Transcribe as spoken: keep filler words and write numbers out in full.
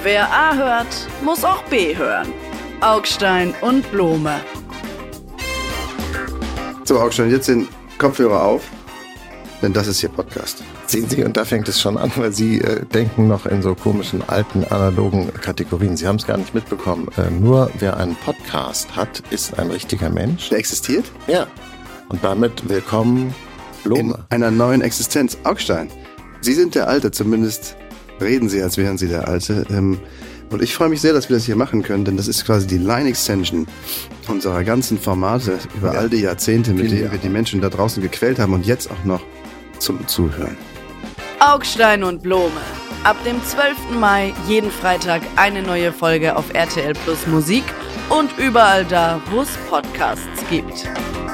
Wer A hört, muss auch B hören. Augstein und Blome. So, Augstein, jetzt den Kopfhörer auf, denn das ist hier Podcast. Sehen Sie, und da fängt es schon an, weil Sie äh, denken noch in so komischen, alten, analogen Kategorien. Sie haben es gar nicht mitbekommen. Äh, nur wer einen Podcast hat, ist ein richtiger Mensch. Der existiert? Ja. Und damit willkommen, Blome. In einer neuen Existenz. Augstein, Sie sind der Alte, zumindest reden Sie, als wären Sie der Alte. Ähm, und ich freue mich sehr, dass wir das hier machen können, denn das ist quasi die Line-Extension unserer ganzen Formate über ja. all die Jahrzehnte, mit denen wir die Menschen da draußen gequält haben und jetzt auch noch zum Zuhören. Augstein und Blome. Ab dem zwölften Mai jeden Freitag eine neue Folge auf R T L Plus Musik und überall da, wo es Podcasts gibt.